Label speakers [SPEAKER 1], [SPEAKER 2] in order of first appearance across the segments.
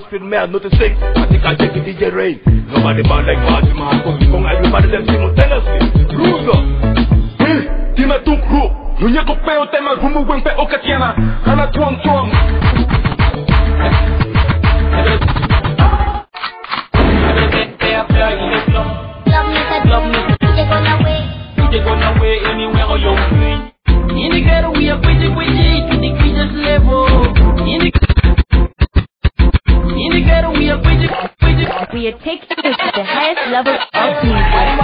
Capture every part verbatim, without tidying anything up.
[SPEAKER 1] filmé à note six. Matika Jackie D J Ray. Nobody bad like Fatima. Cause Kong everybody them simultaneously. Loser. Hey, Tina Tunk Ru. Nunya ko peo tema gumu wempe okatiana. Hana tuang tuang.
[SPEAKER 2] Love me, you gonna wait. You gonna wait anywhere or you're free. In the ghetto we are pretty pretty to the greatest level. In the In the ghetto we are pretty pretty.
[SPEAKER 3] We are taking this to the highest level of music.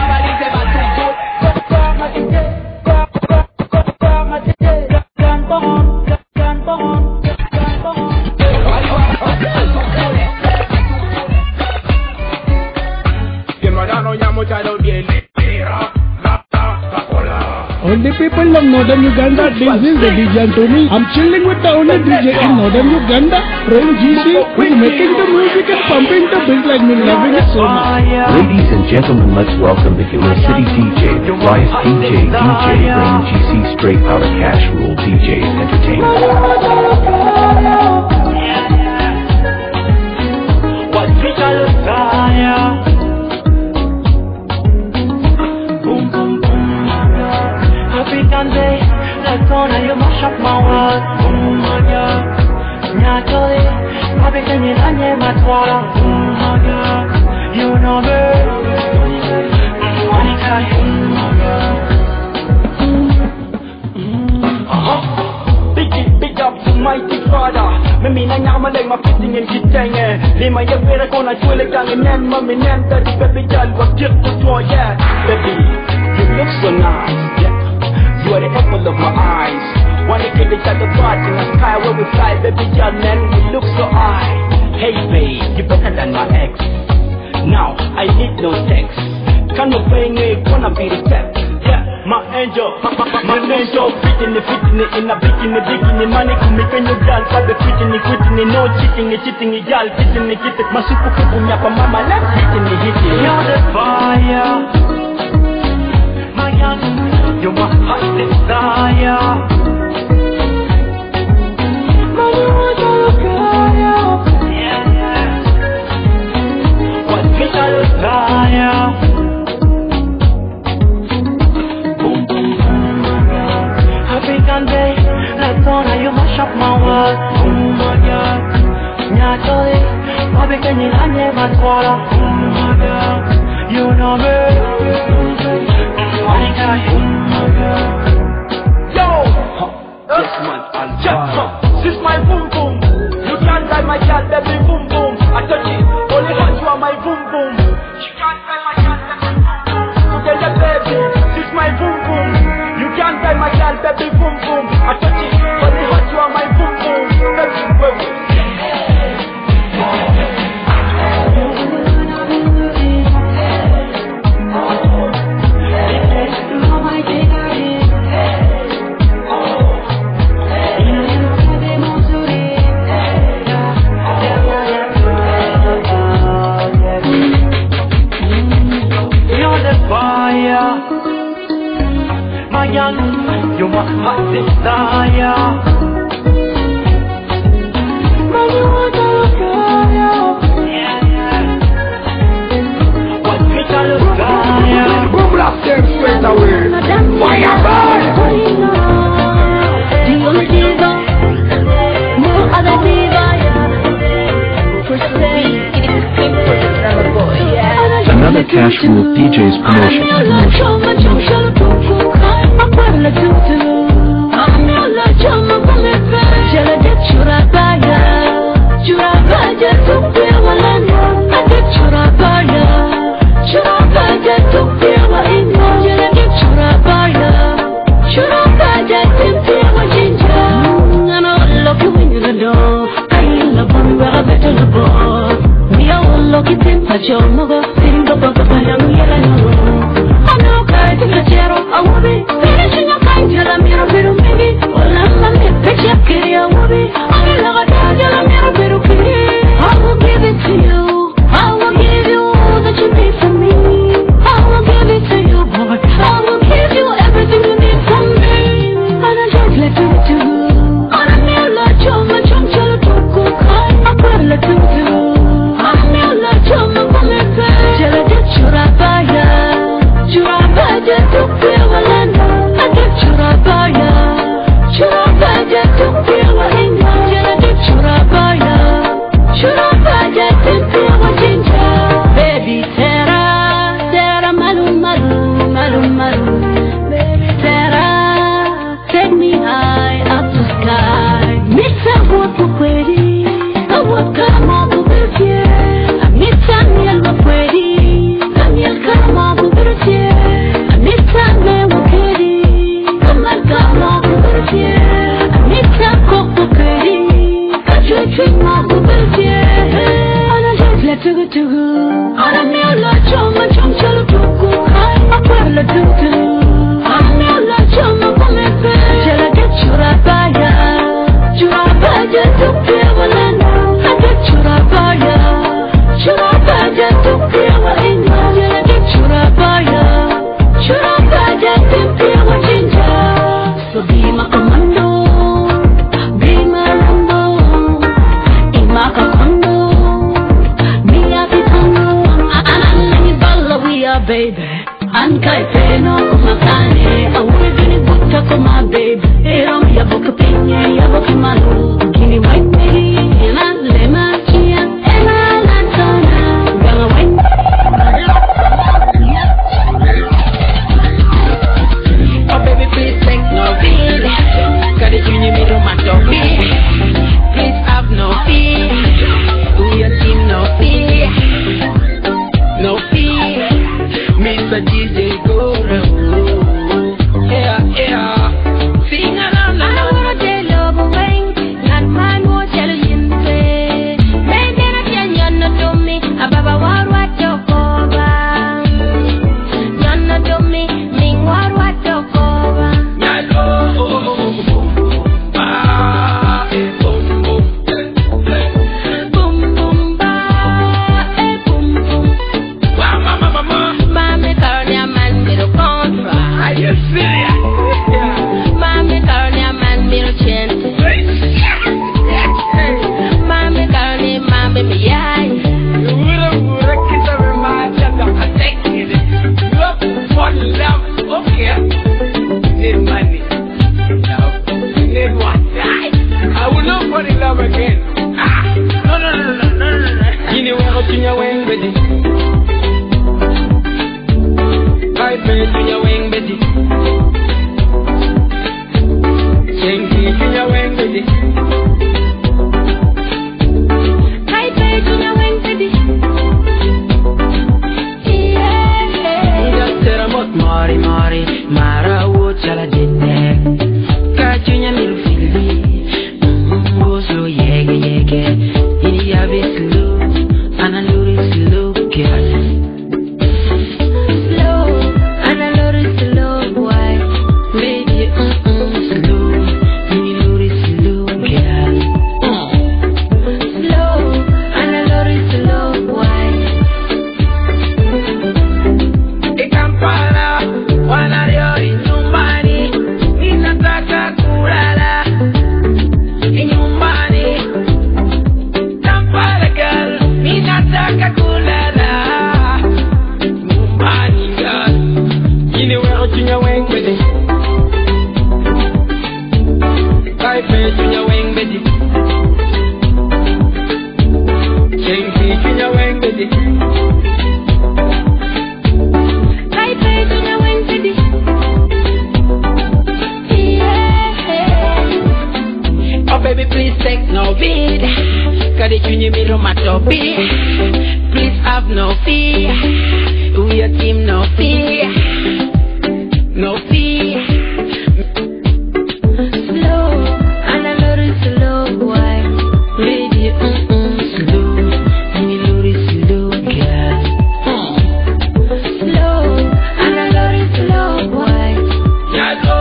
[SPEAKER 4] All the people of Northern Uganda, this is the D J Anthony. I'm chilling with the only D J in Northern Uganda, Ren G C, who's making the music and pumping the beat like me, loving it so much.
[SPEAKER 5] Ladies and gentlemen, let's welcome the Killer City D J, the Rise D J, D J Ren G C, Straight Outta Cash Rule D Js Entertainment.
[SPEAKER 2] What people are African day, let's go now, you mash up my world. Boom, yeah. Nyatoli, Bobby can you land in my water. Boom, yeah. You know me. Monica, uh-huh. Big it, big up to mighty father. Me mean I am a leg, my fitting in kitchen. Lima, you better go and chill again and then mommy name that the baby girl was just to throw, yeah. Baby, you look so nice, yeah. You are the apple of my eyes. Wanna get each other part in the sky where we fly, baby girl, man, we look so high. Hey babe, you better than my ex. Now, I need no sex. Can you play me, wanna be the step? Yeah, my angel, my, my, my angel. Fitting it, fitting it, in a bikini, bikini. Money can make a new girl, but the fitting it, quitting it. No cheating it, cheating it, girl, fitting it, get it. My super cool, my mama, let's hitting it, hitting it. You're the fire. My young, you're my hot desire. Money was all fire. Yeah, yeah. What we shall desire. Boom, boom, boom. African day, let's go now, you mash up my world. Boom, yeah. Nyatoli, Bobby can you land in my water. Boom, yeah. You know me. Yo, this man, this my boom boom. You can't buy my girl, baby boom boom. I touch it, only hot you are my boom boom. You can't buy my girl, baby boom boom. Together, baby, this my boom boom. You can't buy my girl, baby boom boom. I touch it, only hot you are my boom boom. Baby, baby. You're my hot desire. Money was all fire. Yeah, yeah. What we shall desire.
[SPEAKER 1] Boom, blast them straight away. Fire burn.
[SPEAKER 3] The only diva, no other diva.
[SPEAKER 5] Another Cash Rule D J's promotion.
[SPEAKER 3] Let's do tugu tugu. Ahora me habla choma, chom chalo tuku. Abuela tutu. Ahora me habla choma, come fe. Chela que chura baya, chura baya tuku walana. Ake chura baya, chura baya tuku walina. Chela que chura baya, chura baya tuku walina. So be my commando, be my Rambo, in my commando. Baby, I'm kaipeno kumakane, awuri buta kuma baby. Ero mi yaboka penye, yaboka malu, kini waiteri, ena lema chia, ena lantona, ganga wain. Oh baby, please take no fear, kari junye mi romanto fear. Please have no fear, we your team no fear, no fear. Mister D J Goro, yeah, yeah. Sing along, I wanna tell you, boy, not man won't tell you. Maybe I can you not do me, Ababa war what you cover. You not do me, Ming war what you cover. Yalo, ah, eh, boom boom, boom boom, ba, eh, boom boom. Wow, mama, mama. Are you serious? Mami Carne, man, me no chance. Mami Carne, mami me yai. You will have kiss every man that I'm taking it. Look for love, okay? Need money. No, need what? I will look for the love again. Ah, no, no, no, no, no, no, no. You know where I'm your wing, baby. I bet you your wing, baby. Mari mari mara wo chala jenne kachunya milu fili ngoso yege yege ini ya beslu analuri slow girl slow analuri slow boy baby mm mm slow ini luri slow girl slow analuri slow boy ikampala wanario inyumbani ninataka kulala inyumbani Kampala girl ninataka kulala nyumbani girl yini wero chunya wengwede kaife chunya wengwede chengi chunya wengwede Baby, please take no vid. Kari chunye mi romato be. Please have no fear. We a team no fear. No fear. Slow, and I love it slow, boy. Lady, mm mm, slow. And you love it slow, girl. Slow, and I love it slow, boy. Yeah, go.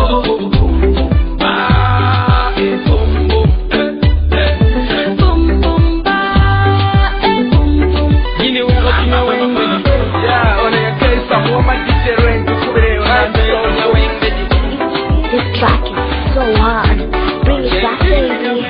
[SPEAKER 6] This track is so hard. Bring it back, baby.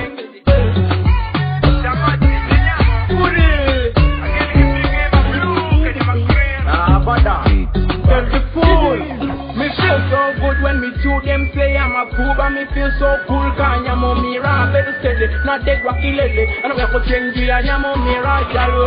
[SPEAKER 2] Tell the fool, me feel so good when me to them say I'm a Cuba. Me feel so cool, cause I'm a mira, better steady, not dead rocky lily. And I'm a change, I'm a mira, jalo.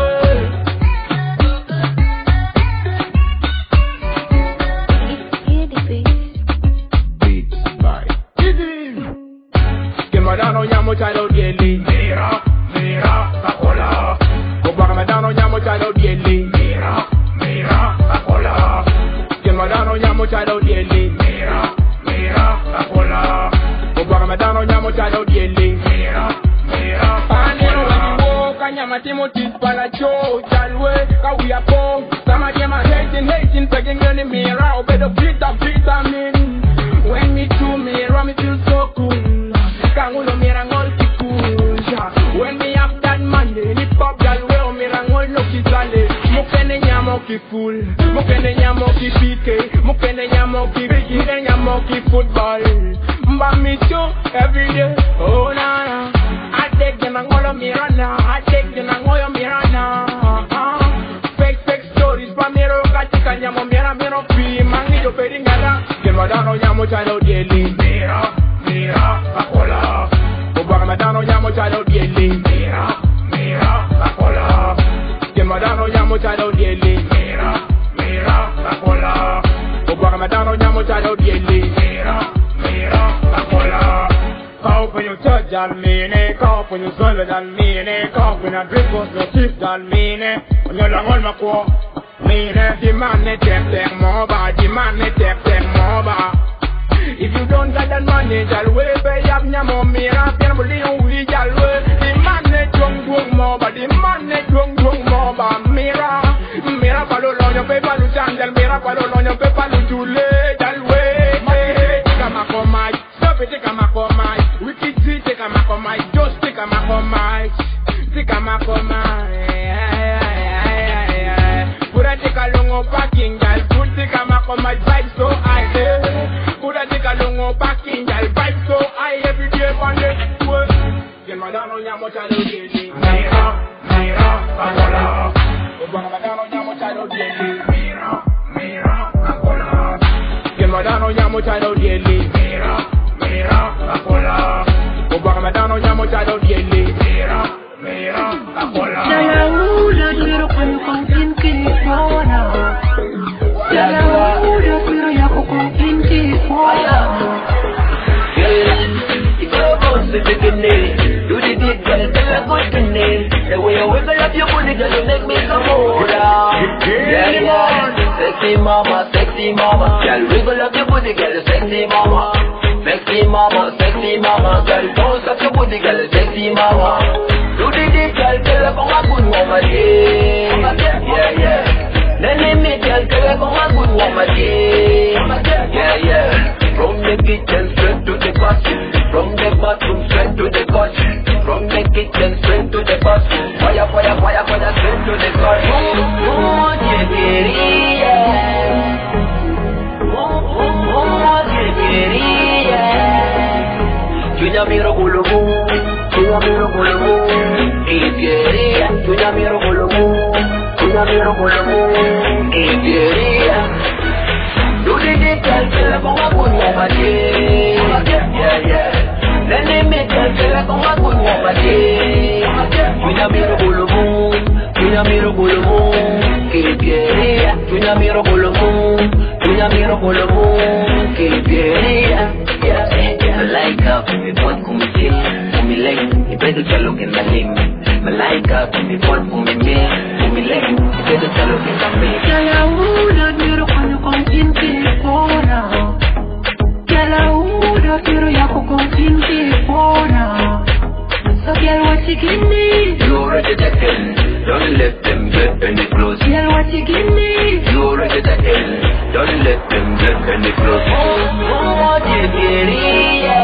[SPEAKER 2] Madano llamo chalo dieli mira mira la cola Copa madano llamo chalo dieli mira mira la cola Que madano llamo chalo dieli mira mira la cola Copa madano llamo chalo dieli mira mira la cola Panero la boca llama
[SPEAKER 7] Timothy Spana Joe, Jalwe, cause we are poor. Some of them are hating, hating, begging in the mirror. Oh, better beat up, beat up, mean. When me to mirror, me feel so cool. Can't hold me around all the cool. When me have that money, me pop Jalwe, oh, me around all no kisale. Mukene nyamo ki fool, mukene nyamo ki P K, mukene nyamo ki biggie, mukene nyamo ki football. Mba me too, every day, oh na na. I take them and all of me right now. I take them and all of me right now. Uh, fake, fake stories, but me ro katika nyamo mira miro pi mangi jo peringara. Get madano nyamo chalo daily. Mira, mira, akola. Oba madano nyamo chalo daily. Mira, mira, akola. Get madano nyamo chalo daily. Mira, mira, akola. Oba madano nyamo chalo daily. Mira, mira, akola. Count when you touch that mean it, count when you swallow that mean it, count when I drink was no tip that mean it. When you long on my core, mean it. The man ne take take more bar, the man ne take take more bar. If you don't got that money, Jalwe, pay up nyamo mira, can't believe we Jalwe. The man ne drunk drunk more bar, the man ne drunk drunk more bar. Mira, mira palo long your paper lu chandel, mira palo long your paper lu jule, Jalwe. Take a mako mic, stop it, take a mako mic. Wicked G, take a mako mic, just take a mako mic, take a mako mic. Put a take a long packing, girl. Put take a mako mic, vibe so high. Put a take a long packing, girl. Vibe so high every day on the world. Get my down on your much I don't get it. Mira, mira, akola. Get my down on your much I don't get it. Mira, mira, akola. Get my down on your much I don't get it. Mira, mira, akola. Oba madano nyamo chado dieli. Mira, mira, akola.
[SPEAKER 3] Jala uda duro kanu kongkin kifona. Jala uda duro yako kongkin kifona. If you bounce with the grenade, do the big girl, tell her good grenade. The way you wiggle up your booty, girl, you make me come over. Yeah, yeah. Sexy mama, sexy mama. Girl, wiggle up your booty, girl, sexy mama. Sexy mama, sexy mama, girl, bounce up your booty, girl, sexy mama. Do the deep, girl, tell her come a good woman, yeah, yeah, yeah. Then they make girl, tell her come a good woman, yeah, yeah, yeah. From the kitchen straight to the bathroom, from the bathroom straight to the bathroom, from the kitchen straight to the bathroom. Fire, fire, fire, fire, straight to the bathroom. Oh, yeah, yeah. Oh, oh, oh, yeah, yeah. Tuya miro gulubu, tuya miro gulubu, Iberia. Tuya miro gulubu, tuya miro gulubu, Iberia. Do the details, tell her come a good woman, yeah, yeah. Then they make her tell her come a good woman, yeah. Tuya miro gulubu, tuya miro gulubu, Iberia. Tuya miro gulubu, tuya miro gulubu, Iberia. Malaika, me pon con mi piel, con mi ley, y pedo ya lo que me ley. Malaika, me pon con mi piel, con mi ley, y pedo ya lo que me ley. Ya la una, quiero cuando con quien te pona. Ya la una, quiero ya con quien te pona. So girl, what you give me? You already taken, don't let them get any close. Girl, what you give me? You already taken, don't let them get any close. Oh, oh, what you quería?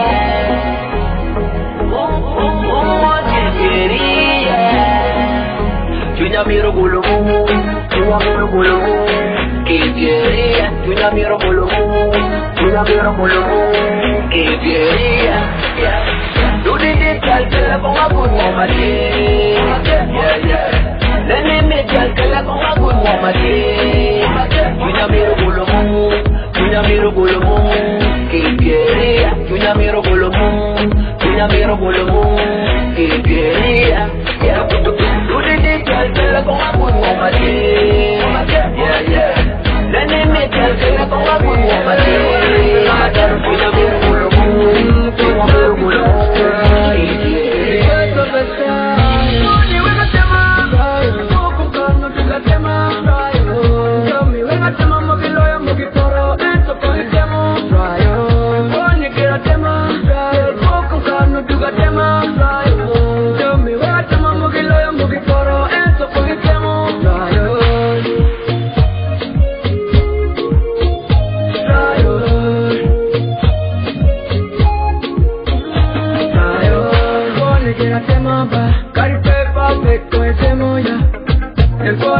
[SPEAKER 3] Oh, oh, oh, what you quería? Yo ya miro gulubu, yo ya miro gulubu. ¿Qué quería? Yo ya miro gulubu, yo ya miro gulubu. ¿Qué quería? Do the details, tell her come a good woman, yeah, yeah, yeah. Then they make her tell her come a good woman, yeah. Tuya miro gulubu, tuya miro gulubu, ¿qué quería? Tuya miro gulubu, tuya miro gulubu, ¿qué quería? Do the details, tell her come a good woman, yeah, yeah, yeah. Then they make her tell her come a good woman, yeah. Tuya miro gulubu, tuya miro gulubu. Tell me where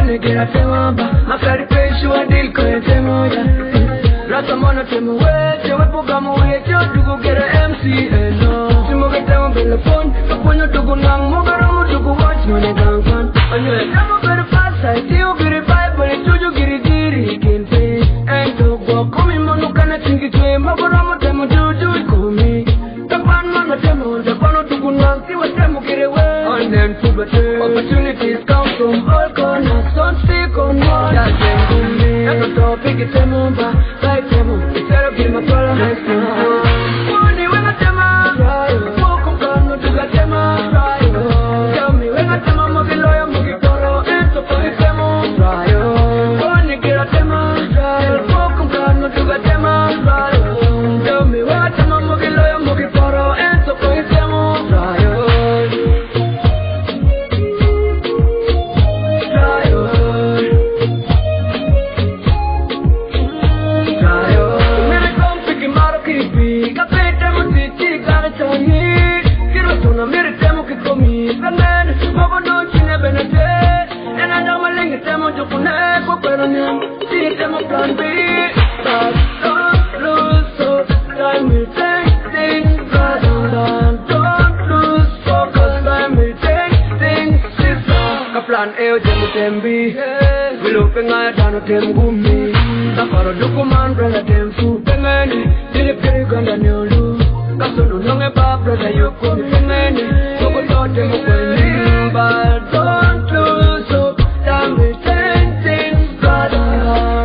[SPEAKER 7] One get a temba, I carry face you and deal con temoya. Rasamona temo way, you will book a way, you go get a M C and no. Timo get down on the phone, but when you to go now, Mogaramu to go watch when they don't come. And you never better fast, I still get it by, but it's you get it, get it, can't pay. And to go, come in, Monu can I think it's way, Mogaramu temo do do it, call me. The one man temo, the one to go now, see what temo get away. And then to the opportunities come from all corners, don't stick on one. That's it, and the topic is temo, but like temo, it's a bit of a problem. Money when I temo, welcome, come to the temo. Tell me when I temo, I'm a lawyer, I'm a toro, and so for the temo. Money get a temo, welcome, come to the temo. Tell me when I temo, I'm a lawyer, I'm a toro, and so for the temo. Plan B, but don't lose so time we take things right on. Don't lose focus, time we take things simple. Plan A, Jemu B, we looking at Dano Temgumi. Safaro Dukuman, brother Temfu, Pemeni, Dilip Ganda Nulu. Kasulu Nonga Bab, brother Yoko, Pemeni, Soko Temu Pemeni, but don't lose so time we take things right on.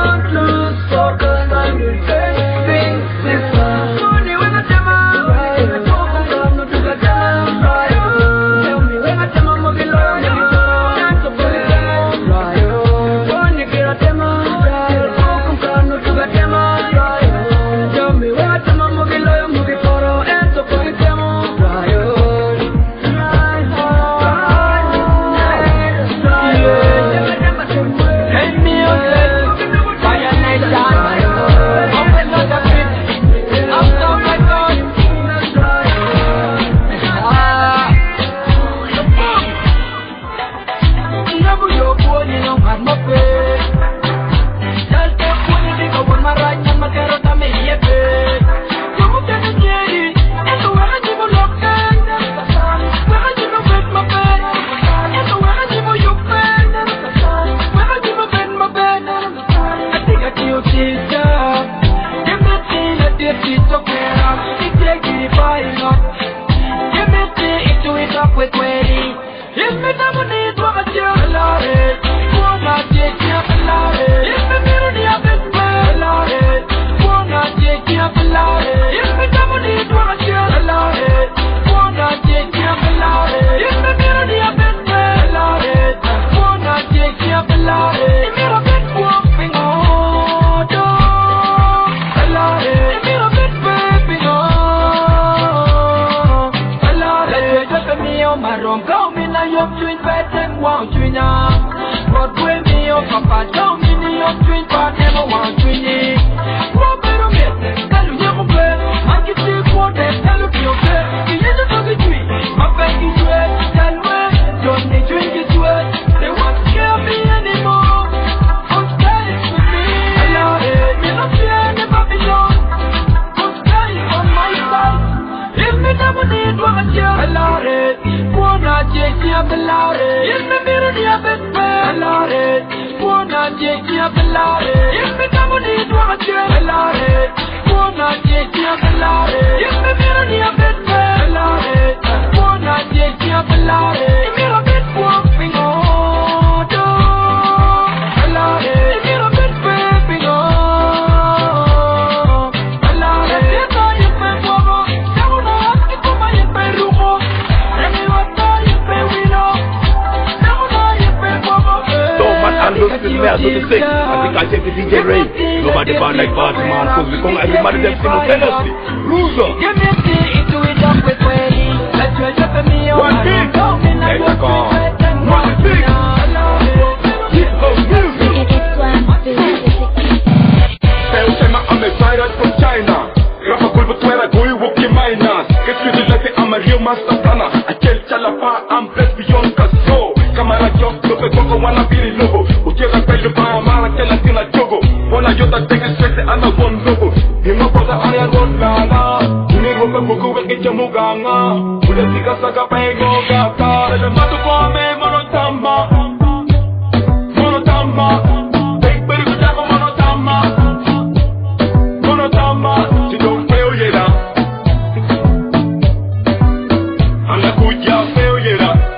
[SPEAKER 1] I think I checked the D J Ray. Nobody band like Baltimore, cause we come everybody them simultaneously. Loser.
[SPEAKER 7] Give me the into it up with way. Let's try to put me on.
[SPEAKER 1] One big. Let's go. One big. Keep the music. Tell them I'm a pirate from China. Rafa Kulva Twera, go you walk in minus. Get to the letter, I'm a real master planner. I tell Chalapa, I'm blessed beyond Casso. Camera job, look at Coco. wanna be the logo. Ujira pele ba mala kela tina jogo. Bona yota take it straight and I one logo. Him no brother I had one lala. Uni roka buku weke jamuganga. Uda tika saka pengo gata. Let the mato kwa me monotamba. Monotamba. Take better good job monotamba. Monotamba. She don't fail yet. I'm a good job fail yet.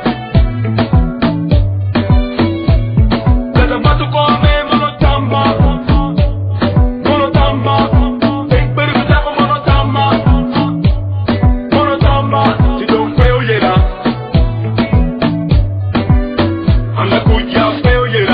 [SPEAKER 1] Let the mato kwa me monotamba. Monotamba. Take better good job monotamba. Monotamba. She don't fail yet. I'm a good job fail yet.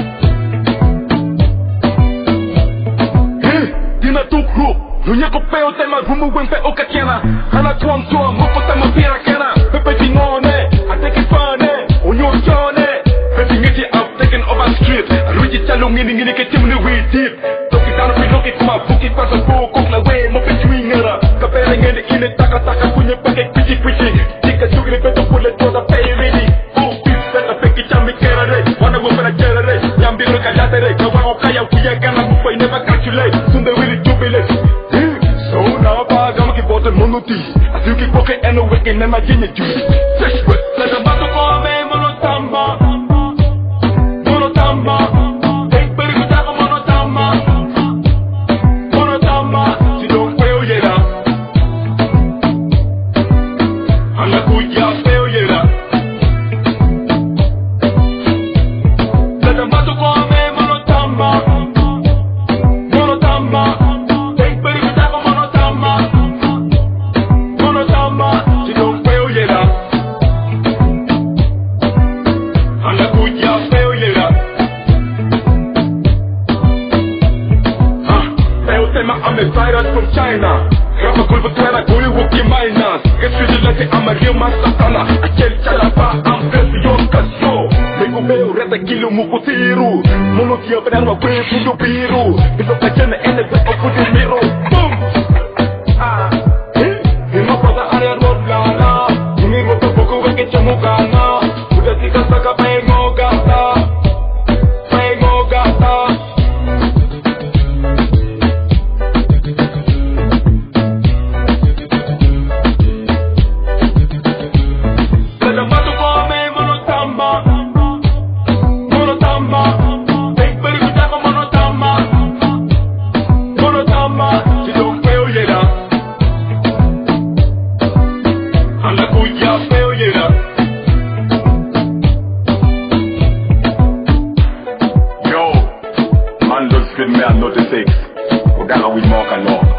[SPEAKER 1] Dina tu group, nunya ko peo tema rumu wen pe okakena. Hana tuam tuam, mopo tema pira kena. Pepe tingone, I take it funny. Onyo chone, pepe ngiti I'm taking over street. Luigi chalo ngini ngini ke timni we deep. Toki down we look it kuma buki pasa po kok la we mo pe twingera. Kapere ngene ine taka taka kunye pake pichi pichi. Tika chugri peto pule toda pay ready. Oh, peace better peki chambi kera re. Wanna go for a kera re. Yambi lo kajate re. Kawa okaya kuya gana mufa never calculate. Sunde really jubilate. So now ba gama ki bote monoti. Asu ki poke eno weke nema jinye ju. Fresh wet. Let the mato kwa me monotamba. Monotamba. Take better good job monotamba. Monotamba. She don't fail yet. I'm a good job fail yet. Let the mato kwa me monotamba. Monotamba. Take better good job monotamba. Monotamba. She don't fail yet. I'm a good job fail yet. Huh? Fail tema I'm a virus from China. Grab a cool but when I go you walk in minus. Get to the letter I'm a real master sana. I tell chalapa I'm best beyond casio. Mego beo reta kilo mukutiru. Mono kia benar wa kwe fundo biru. Bilo kajana ene be ofudu miro. Boom. Ah. Hima pada area road lala. Uni roto boko weke chamugana. Uda tika saka pengo gata. Pengo gata. Let the mato kwa me monotamba. Monotamba. Take better good job monotamba. Monotamba. She don't fail yet. I'm a good job fail yet. Yo, man looks good, me I know the six. We got we mark and long.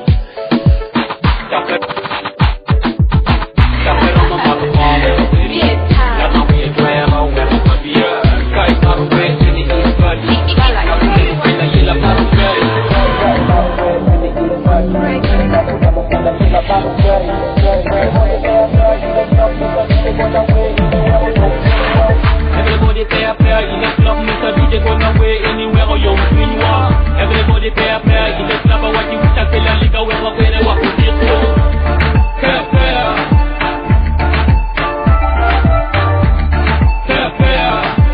[SPEAKER 2] Everybody pay a prayer in the club, Mister D J gonna away anywhere or young queen war. Everybody pay a prayer in the club, what you wish I tell a liquor where we're going to walk with you. Pay a prayer. Pay a prayer.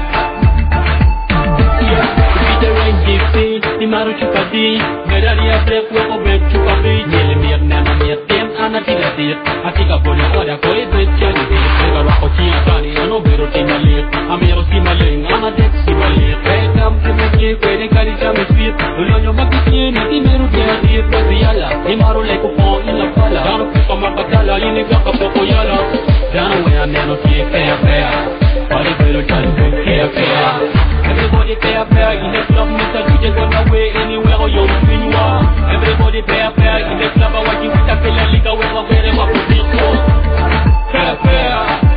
[SPEAKER 2] Yeah, be the rain give me, the maru chupadi. Medali a break, we're going to chupabi. Yelly me up, never me up, them, and I think I did. I think I put it on the boy, but Jenny did. Never rock or tea, Johnny, I know better team I live. I'm here to see my ling, I'm a deck, see my live. Hey, come to me, keep waiting, carry jam is sweet. You'll on your market, you need to be able to get the yala. The maru like a phone in the color. Down a piece of my batala, you need to go up for yala. Down away, I'm never see a fair fair. Body better just to care fair. Everybody pay a prayer in the club, Mister D J gonna away anywhere or young queen war. Everybody pay a prayer in the club, what you wish I tell a liquor where we're going to walk with you. Pay a prayer.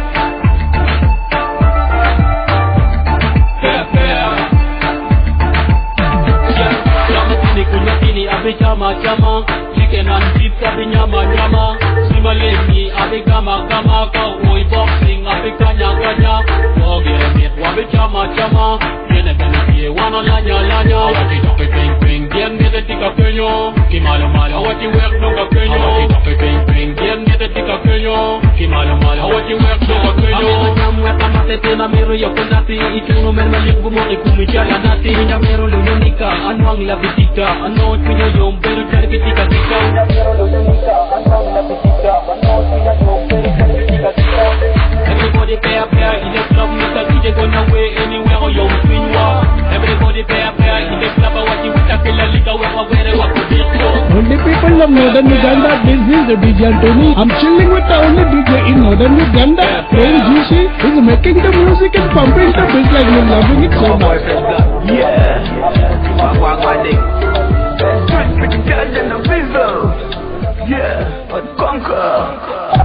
[SPEAKER 2] Pay a prayer. Yeah, Jama tini kunya tini abe jama jama. Chicken and beef abe nyama nyama. Simalemi abe gama gama. Cowboy boxing abe kanya kanya. Forget it, wabe jama jama. Yene bene pie wana lanya lanya. Wati dope ping ping.
[SPEAKER 8] Game get the tika kenyo, kimalo malo. What you work no ka kenyo, what you pay pay pay. Game get the tika kenyo, kimalo malo. What you work no ka kenyo. Ame jam we kamate tema mero yo konati. Itungo men malingu mo ikumijala nati. Ina mero lunika, anwang la bitika, anwang pinyo yom pero jari tika tika. Ina mero lunika, anwang la bitika, anwang pinyo yom pero jari tika tika. Everybody pay a pair in the club, Mister D J gonna way anywhere or you swing walk. Everybody pay a pair in the club, what you with a killer liquor, where where what you did.
[SPEAKER 4] Only people of Northern Uganda, this is the D J Anthony. I'm chilling with the only D J in Northern Uganda. Playing G C is making the music and pumping the beat like you're loving it so much.
[SPEAKER 1] Yeah, wag wag wag. Straight with the girls and the visual. Yeah, but conquer.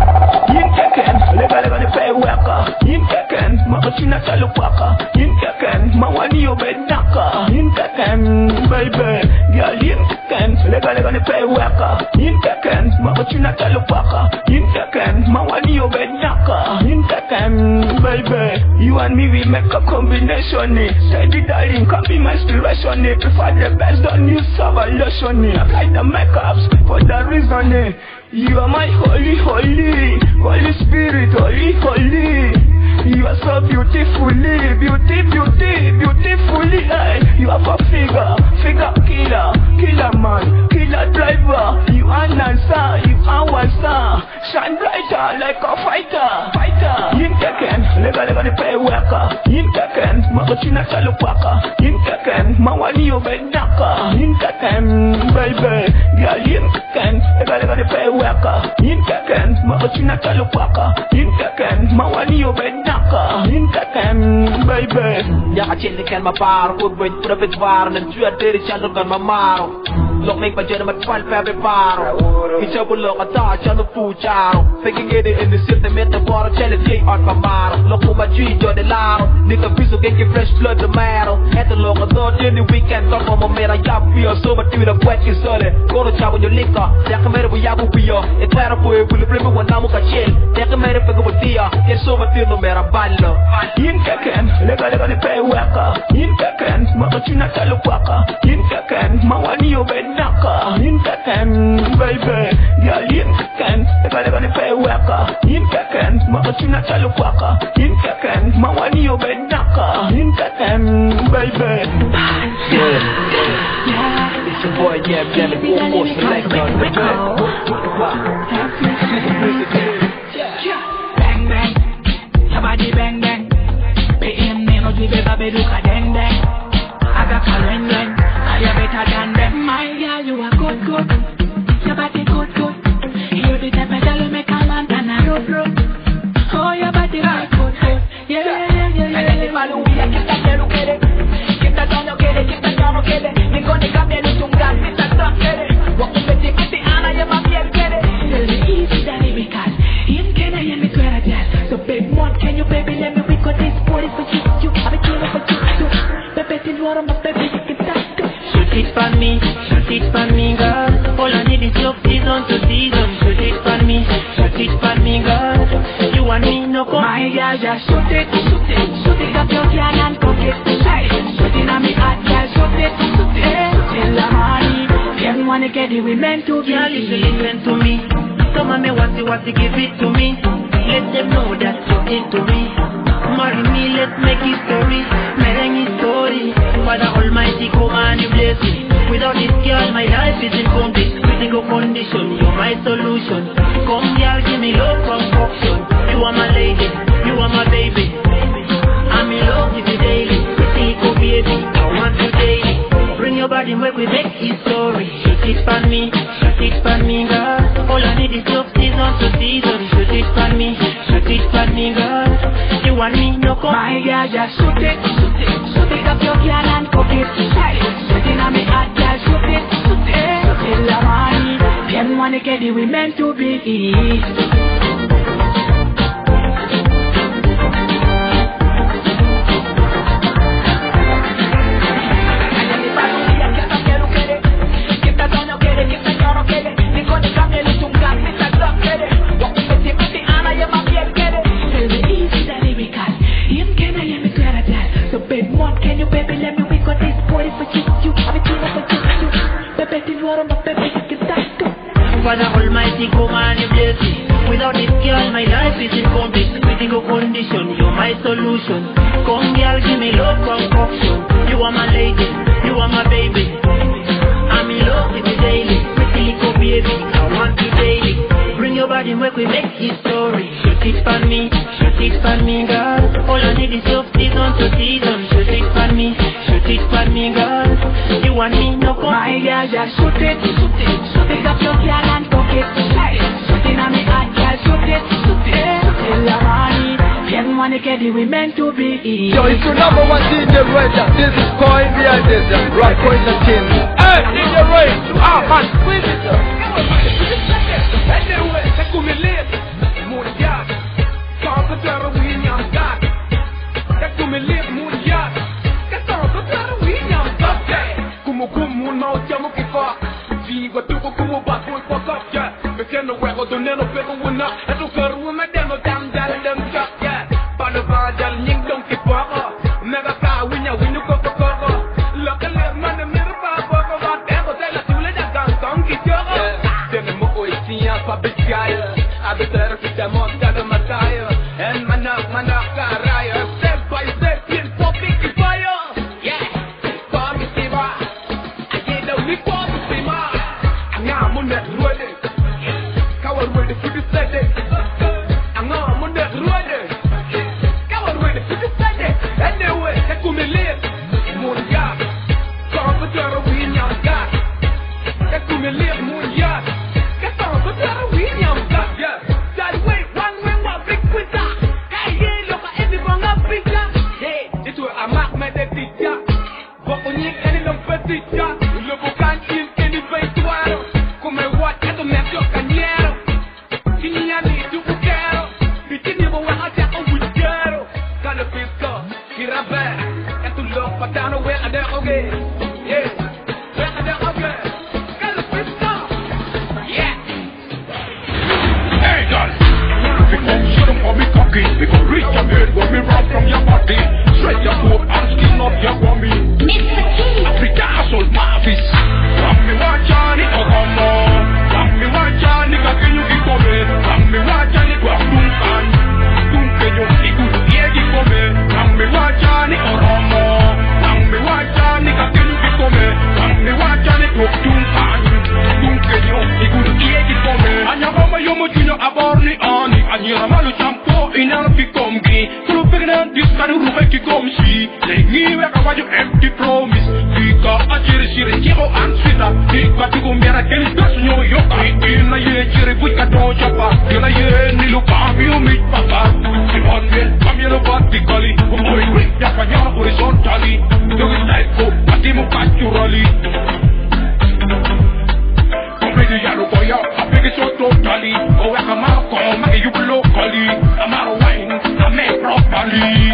[SPEAKER 1] Yin keken, lega lega the pay worker. Yin keken, makachina talupaka. Yin keken, mawani obedaka. Yin keken, baby, girl. Yin keken, lega lega the pay worker. Yin keken, makachina talupaka. Yin keken, mawani obedaka. Yin keken, baby, you and me we make a combination. Steady darling, can be my inspiration. Prefer the best, don't use salvation. Apply the makeups for the reason. You are my holy, holy, Holy Spirit, holy, holy. You are so beautifully, beauty, beauty, beautifully. Hey, you have a figure, figure killer, killer man, killer driver. You are Nansa, you are Wansa. Shine brighter like a fighter, fighter. Yin keken, lega lega the pay worker. Yin keken, makachina talupaka. Yin keken, mawani obedaka. Yin keken, baby, girl. Yin keken, lega lega the pay worker. Yin keken, makachina talupaka. Yin keken, mawani obedaka. Yin keken, baby.
[SPEAKER 8] Ja, I change the my bar, good way to the bar, and two at the channel on my maro. Look, make my gentleman twelve every bar. It's a look at touch on the food jar. Thinking it in the system, met the water, tell it, take on my maro. Look, my G, you're the loud. Nigga, piece of get fresh blood, the marrow. At the look, I thought in the weekend, talk on my man, I got feel so much to the wet is solid. Go to chow on your liquor. That can matter with Yabu Pio. It's better for you, will bring me one Namuka chill. That can matter for good dear. Get so much to no matter ballo.
[SPEAKER 1] Yin keken, lega lega the pay worker. Yin keken, makachina talupaka. Yin keken, mawani obedaka. Yin keken, baby, girl. Yin keken, lega lega the pay worker. Yin keken, makachina talupaka. Yin keken, mawani obedaka. Yin keken, baby.
[SPEAKER 8] Yeah, it's your boy, yeah, yeah, the full force selector on the
[SPEAKER 9] bang bang, somebody bang bang. P M me no give a baby look at them then. I got calling them, are you better than them? My girl, you are good good, your body good good. You the type of girl who make a man and a road road. Oh, your body right good good, yeah yeah yeah yeah. And then the man who we are keep that girl who get it, keep that down, get it, keep that down, get it. Me gonna come here to grab me that stuff, get it. Walk with the with the Anna, you must get it. It's easy that it because him can I hear me to a jazz. So big one, can you baby let me record this body for you? You have a killer for you. Baby, till what I'm a baby, you can touch.
[SPEAKER 3] Shoot it for me, shoot it for me, girl. All I need is love season to season. Shoot it for me, shoot it for me, girl. You and me no come.
[SPEAKER 9] My girl, just shoot it, shoot it, shoot it up your can and cook it. Shoot it on me hot, girl, shoot it, shoot it. Till the morning, everyone get it, we meant to be.
[SPEAKER 3] Girl, listen, listen to me. Some of me want to want to give it to me. Let them know that you're into me. Marry me, let's make history. Making history. Father Almighty, come and you bless me. Without this girl, my life is incomplete. Critical condition, you're my solution. Come girl, give me love from function. You are my lady, you are my baby. I'm in love with you daily. Pretty cool baby, I want you daily. Bring your body, make we make history. Shoot it for me, shoot it for me, girl. All I need is love season to season. Shoot it for me, shoot it for me, girl. You and me no come.
[SPEAKER 9] My girl, just shoot it, shoot it, shoot it up your can and cook it. Shoot it on me hot, girl, shoot it, shoot it. Till the morning, everyone get it, we meant to be. Can you baby let me record this body for you? You have a team for you. are my baby, get that too.
[SPEAKER 3] Father Almighty, come and you bless me. Without this girl, my life is incomplete. Critical condition, you're my solution. Come girl, give me love concoction. You are my lady, you are my baby. I'm in love with you daily. Pretty little baby, I want you daily. Bring your body, make we make history. Shoot it for me, shoot it for me, girl. All I need is your season to season. Shoot it for me, shoot it for me, girl. You want me, no come.
[SPEAKER 9] My girl, just shoot it, shoot it. Pick up your girl and cook it. Shoot it on me hot, girl, shoot it, shoot it. Tell your money, young money, get it, we meant to be.
[SPEAKER 10] Yo, it's your number one D J Ranger. This is Coin behind this, right? Coin the team. Hey, D J Ray, ah man, squeeze it.
[SPEAKER 7] Anyway, take me live, moon yard. Can't put her away in your God. Take me live, moon yard. Can't put her away in your God. Kumu kumu no jamu kifa. Viva tu kumu baku fuck up ya. Bekendo wego do neno pego wuna. Eto karu me demo dam dal dem chak ya. Pano ba dal nying dong kifa. Mega ka winya winu ko ko ko. Lokale man me ba ba ba demo dela tule da gang gang kifa. Pabicaya, abeter kita monta de mataya, and manak manak karaya, step by step in topic fire. Yeah, come see ma, I get the report see ma. Anga munde ruede, kawar ruede fudu sede. Anga munde ruede, kawar ruede fudu sede. Anyway, takumi live, munja, come to the winya ga, takumi live munja. Le bukan in any vestuario, come what at the metro cañero. Tignani tu buquero, bitini mo wa aja o buquero. Kana pisto, kirabe, et tu lo patano we ade oge. Yeah, we ade oge. Kana pisto, yeah.
[SPEAKER 1] Hey girl, we come show them how we cocky. We go reach your head when we run from your body. Straight your foot and skin up your bummy. Africa soul mafis. Rammi wajani ogomo. Rammi wajani kakenyu kikome. Rammi wajani kwa dunkan. Dunkenyu iku yegi kome. Rammi wajani oromo. Rammi wajani kakenyu kikome. Rammi wajani kwa dunkan. Dunkenyu iku yegi kome. Anya mama yomo junyo aborni ani. Anyira malu champo inal fikomgi. Kulu pegnan diskanu rupe kikomsi. Lengi weka waju empty promise. Ika ajiri shiri kiko answita. Ika tuku miara keli dasu nyo yoka. Ina ye jiri buika do chapa. Ina ye nilu kami umit papa. Simon will come yellow vertically. Umoi grip ya kanyana horizontally. Dogi psycho, pati mu naturally. Komedi yalo boya, apege so totally. Owe kamaro ko, make you locally. Amaro wine, I make properly.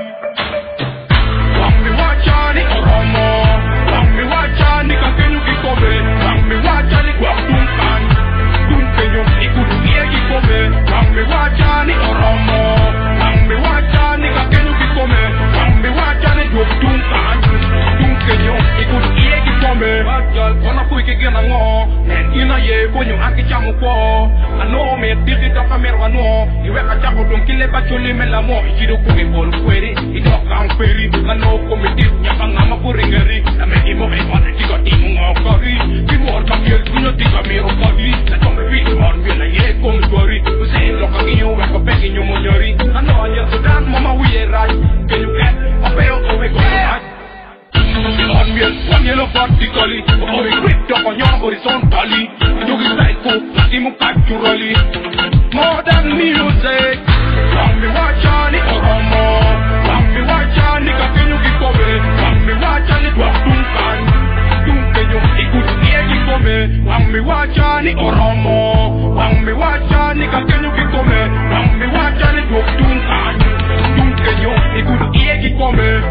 [SPEAKER 1] Wambi wachani oromo, wambi wachani kakenyu kikome, wambi wachani kwa dunkan, dunkenyu ikudu iye kikome, wambi wachani oromo, wambi wachani kakenyu kikome, wambi wachani kwa dunkan, dunkenyu ikudu iye kikome. Bajal kona kuike gena ngo, ina ye konyu anki chamu ko, ano me tiki toka merwa no, iwe kachaku dunkile bachuli melamo, ichido kumi bolu kweri, idoka amperi, ano komitis nyaka ngama kuringeri, na me imo ewane tiga timu ngokari, timu orka miel kunyo tiga miro kadi, na tome visi ormi la ye komdwari, usi loka ngiyo weko peki nyo monyori, ano anya sudan mama uye raj, can you get a pair of we go raj? On me, one yellow vertically, or we grip up on your horizontally. You get psycho, Timu naturally. More than music. Wambi wachani oromo. Wambi wachani kakenyu kikome. Wambi wachani kwa dunkan. Dunkenyu ikudu iye kikome. Wambi wachani oromo. Wambi wachani kakenyu kikome. Wambi wachani kwa dunkan. Dunkenyu ikudu iye kikome.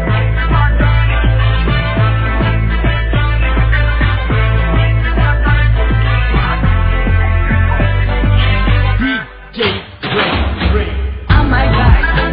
[SPEAKER 9] Oh my God.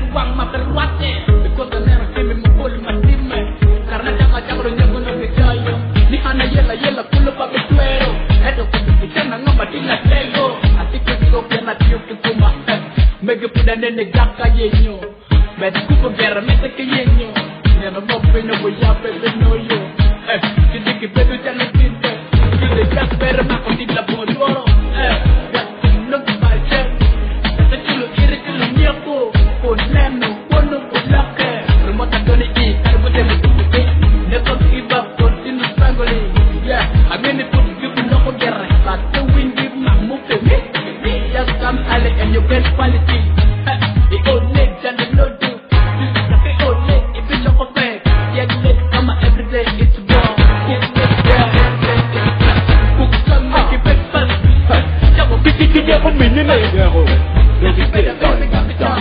[SPEAKER 9] wang maperwate because the never came in full matime karena jaga jaga nyago no kejayo ni hana yela yela kulo pa betuero edo kitana ngoma tina tego asike ko pena tio kuma mega puda nene gaka yenyo met kupo gera mete ke yenyo nena mo pena bo ya bebe no yo eh kidi ke bedu jana tinte kidi gas bere ma ko tibla bodoro eh no pa che te chulo ire chulo nyako ko neno wono ko lakke mo ta doni i karbo de tuke ne ko iba continue struggling yeah I mean it put you no ko gera but the wind give ma move to me just come ale and you get quality it all leg and no do it all leg if it's a coffee yeah leg come every day it's wrong it's yeah cook some make it breakfast yeah go pick it yeah for me ne yeah go let it get down down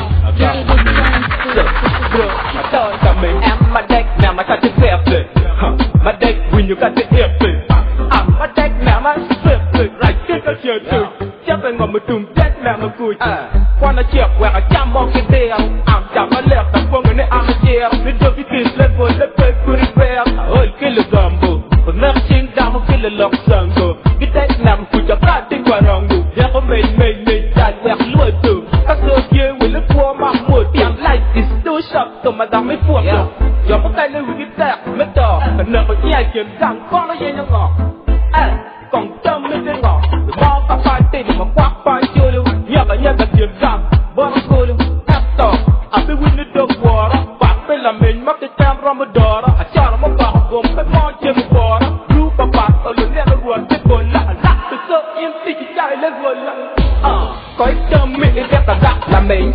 [SPEAKER 9] I'm a deck now my touch is fair my deck when you got the airplane I'm a deck now my flip right kick a shit too jumping on my tomb deck now my good wanna check where I jump on the day I'm jump my left I'm going to I'm a chair the dopey kids let's go let's play good fair oh kill a gumbo but never sing down a kill a lock sango get that now put your party wrong do yeah for me me me that where you do I saw you with the poor my mood I'm like this two shop so my damn me for you you're my kind of with that me dog and never yeah can down call you no more eh con tâm me the ngọ the more papa tay mà quát pa chiều nhớ cả nhớ cả tiền rằng bỏ cô luôn tap to I be with the dog water back bên là mình mắc cái tam Ramadan à cho nó một bao gồm cái món chơi một bò đó lu papa ở lưng lên nó buồn cái buồn lạ lạ từ sơ yên tĩnh chỉ chạy lên buồn lạ à có ít tâm mình để đẹp là là mình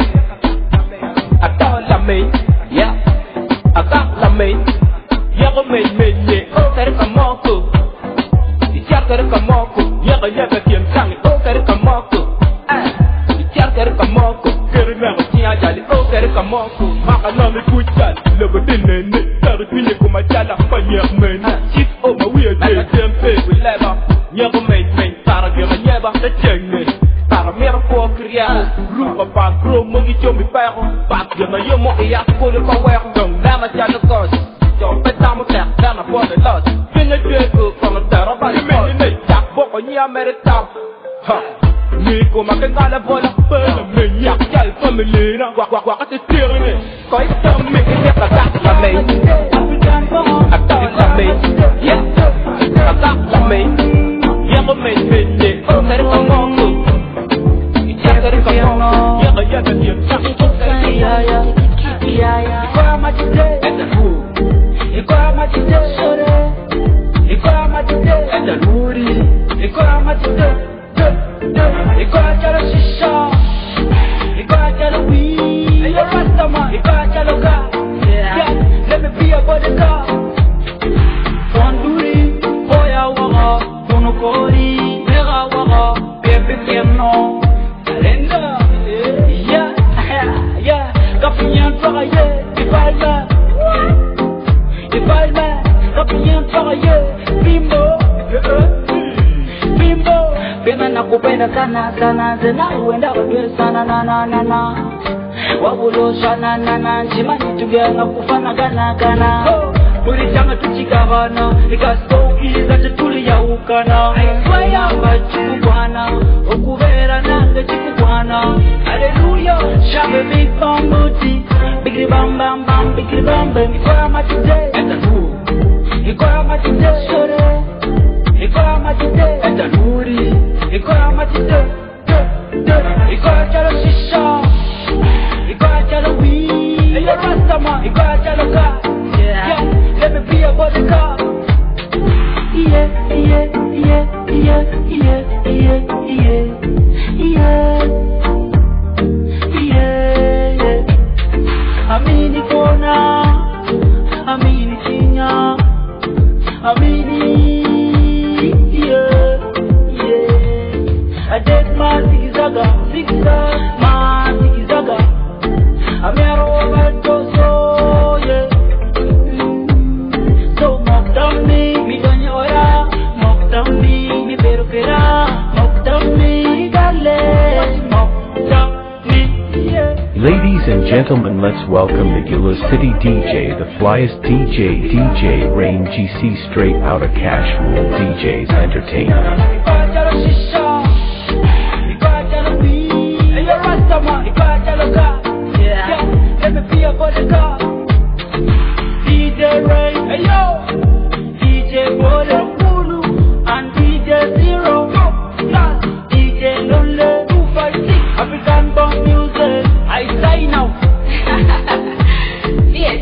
[SPEAKER 9] à đó là mình yeah à đó là mình yeah có mình mình nhẹ cái đó cầm mò cụ Ichar kare kamoko, yaga yaga tiem sangi, oh kare kamoko, ah. Ichar kare kamoko, kare naga tia jali, oh kare kamoko. Maka nami kuchal, lebo dine ne, kare pinye kuma jala, panyak men. Chip oh ma wiya de tempe, we leba, nyago men men, tara gira nyeba, te chenge. Tara mera po kriya, rupa pa kro mongi chomi pero, pak gira yomo iya kule pa wek, dong lama jala kos. Jom petamo tek, dana po de los. Pinye jeko, kono tera bali men ne, jak boko nya mere tap. Ha, ni ko makenga la bola, pena men yak jal family na, wak wak wak ate tiri ne. Koi tam me yak la la me, atak la me, yeah, atak la me, yak me me ne, oh kare kamongo, yak kare kamongo, yak yak yak yak, yeah yeah, yeah yeah. Kwa majide, ete hu. Ikora matide sore Ikora matide enda nuri Ikora matide Ikora chalo shisha Ikora chalo weed Ayo rastama Ikora chalo ka Yeah, let me be a bodyguard Fonduri Boya waga Bonokori Mega waga Bebe kieno Kalenda Yeah, yeah Kafinyan toka ye Ibalba Ibalba, kapinyan pakaye, bimbo, bimbo. Bima nakupenda sana sana, zena uenda kagere sana na na na na. Wabulo sana na na, njima nitugia nakufana gana gana. Muri changa tuchikavana, ikastoki zache tuli ya ukana. Aiswaya bachiku bwana, okuvera nange chiku bwana. Hallelujah, shabe big bambuti. Bigri bam bam bam, bigri bam bam. Ikora matide, enda nu. Ikora matide sore. Ikora matide, enda nuri. Ikora matide, de de. Ikora chalo shisha. Ikora chalo weed. Ayo rastama. Ikora chalo ka. Yeah, let me be a bodyguard. Yeah, yeah, yeah, yeah, yeah, yeah, yeah, yeah, yeah. Amini kona, amini chinya, amini, yeah, yeah. I take my zigzaga, zigzag, my
[SPEAKER 5] Ladies and gentlemen, let's welcome the Gila City D J, the flyest D J, D J Rain G C, straight out of Cash Rule D Js Entertainment.
[SPEAKER 2] D J Rain, hey yo, D J Bola Pulu, and D J Zero, plus D J Lole, two five six, African Bomb Music, I say now. Yes,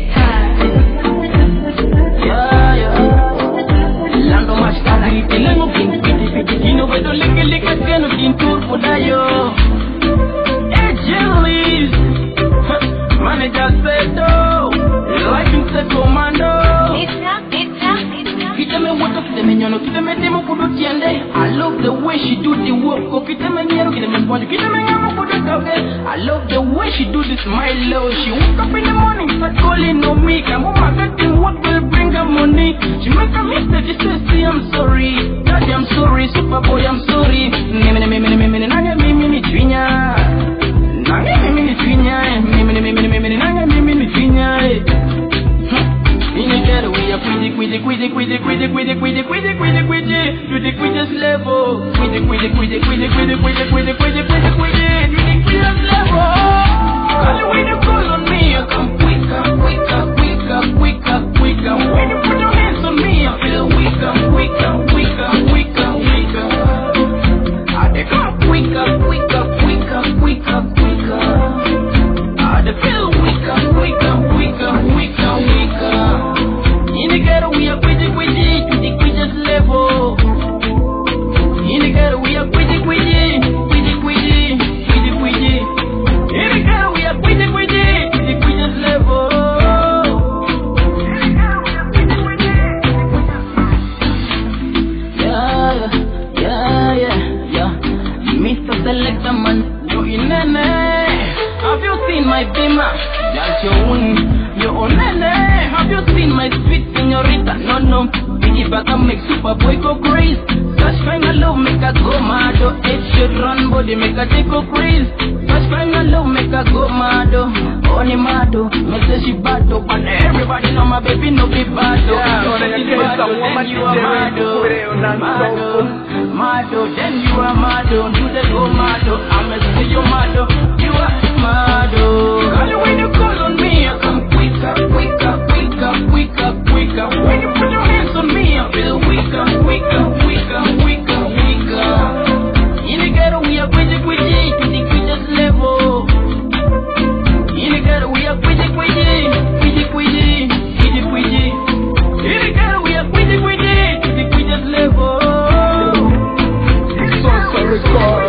[SPEAKER 2] yeah, yeah. Lando Mashkala, Ilango King, Piti Piti, you know where the lick lick again of in tour for Dayo. Hey, Jellies, manager said, oh. Life in the commando. It's not, it's not, it's not. Kita me what of the menyono, kita me demo kudo tiende. I love the way she do the work. Ko kita me nyero, kita me bonjo, kita me nyamo kudo kauke. I love the way she do the smile low. She wake up in the morning, start calling on me. Come on, my getting what will bring her money. She make a mistake, she says, see, I'm sorry. Daddy, I'm sorry. Superboy, I'm sorry. Mimi, mimi, mimi, mimi, nanya, mimi, mimi, twinya. Nanya, mimi, mimi, twinya. Mimi, mimi, mimi, mimi, nanya, mimi, mimi, twinya. In the ghetto, we are quiddy, quiddy, quiddy, quiddy, quiddy, quiddy, quiddy, quiddy, quiddy, quiddy, to the quiddest level. Quiddy, quiddy, quiddy, quiddy, quiddy, quiddy, quiddy, quiddy, quiddy, quiddy, to the quiddest level. Call you when you call on me, I come quicker, quicker, quicker, quicker, quicker. When you put your hands on me, I feel weaker, weaker, weaker, weaker, weaker. I come quicker, quicker, quicker, quicker, quicker. I feel weaker, weaker, weaker, weaker, weaker. In the ghetto we are quiddy quiddy to the quiddest level. In the ghetto we are quiddy quiddy, quiddy quiddy, quiddy quiddy. In the ghetto we are quiddy quiddy to the quiddest level. Yeah, yeah, yeah, yeah. Mister Selector Man, you in nene. Have you seen my beamer? That's your own, your own nene. Have you seen my sweet señorita? No, no. Biggie back and make Superboy go crazy. Such kind of love make her go mad. Head should run body make her take go crazy. Such kind of love make her go mad. Only mad. Me say she bad but everybody know my baby no be bad. Yeah, then you are mad. Mad, mad. Then you are mad. Do the go mad. I'ma say you mad. You are mad. Call you when you call on me, I come quicker, quicker, quicker, quicker, quicker. When you put your hands on me, I feel weaker, weaker, weaker, weaker, weaker. In the ghetto we are quiddy quiddy to the quiddest level. In the ghetto we are quiddy quiddy, quiddy quiddy, quiddy quiddy. In the ghetto we are quiddy quiddy to the quiddest level.
[SPEAKER 10] So record.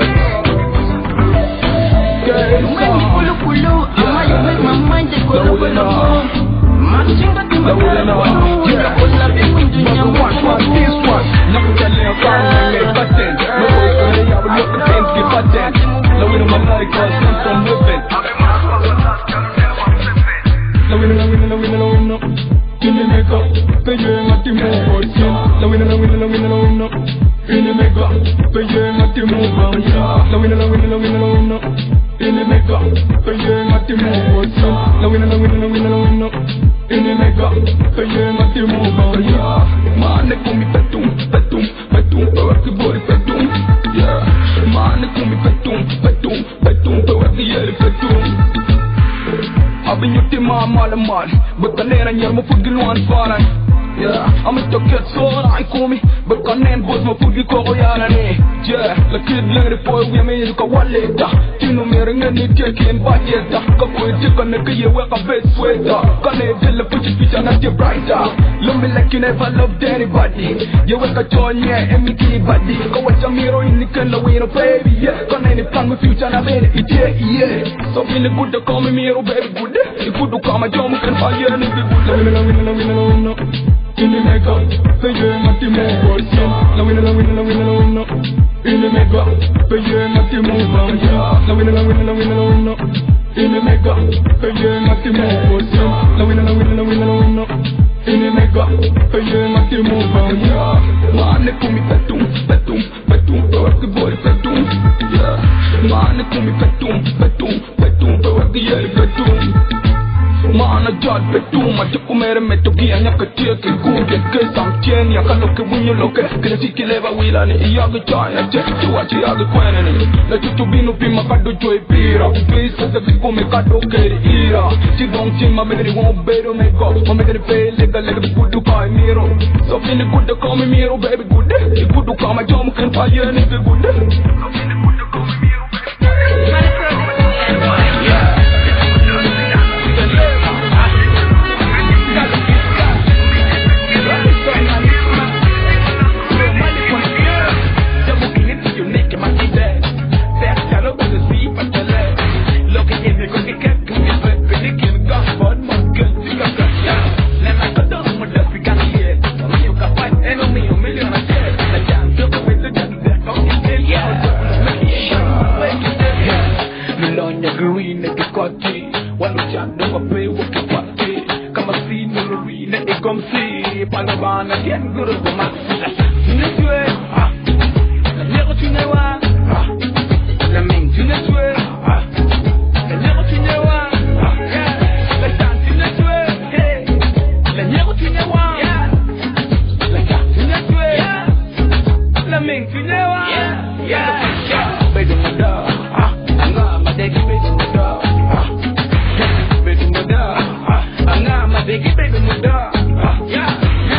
[SPEAKER 10] But the name and my food one for yeah, I'm a get so I call me, but the name was my food go yeah, the kid learned it for women you can walk later. You know me ring and it taking budget. Come with chicken and you wear a bed sweater. Can I tell the put your feet on your brighter? Love me like you never loved anybody. You work a joint, yeah, and me keep body. Go watch a mirror in the color way, no baby, yeah. Can I plan with future and I made it, yeah, yeah. So feel good to call me mirror, baby, good. If you do come a jump, can buy you anything good. Love me, love me, love me, love me, love me. In the makeup, say you're not the move, but yeah. Love me, love me, love me, love me, love me. In the makeup, say you're not the move, but yeah. Love me, love me, love me, love me, love me. In the makeup, say you're not the move, but yeah. Love me, love me, love me, love me, love me. In the makeup, say you're not the move, but yeah. Man, they call me Petum, Petum, Petum, the boy Petum, yeah. Man, they call me Petum, Petum, Petum, the jad betuma Jaku mere metogia nyaka tia ke guge Ke sam tieni ya kaloke winyo loke Kena siki leva wila ni iyaga chaya Che chuachi yaga kwene ni Na chuchu binu pima kado joy pira Upisa se kiko me kado keri ira Chidong chima me deri wong bedo me go Mame deri pay lega lega bi kudu kai miro So fini kudu call me miro baby kudu I kudu kama jomu ken pa ye nigga kudu So fini kudu call me miro Panabana, get good of the man. You know, ah, never to know what. Let me to know what. Never to know what. Let's dance in the way. Hey, let never to know what. Let's dance in the way. Let me to know what. Yeah, yeah. Baby, my dog. Ah, I'm not my baby, baby, my dog. Ah, baby, my dog. Ah, I'm not my baby, baby, my dog. Ah, yeah.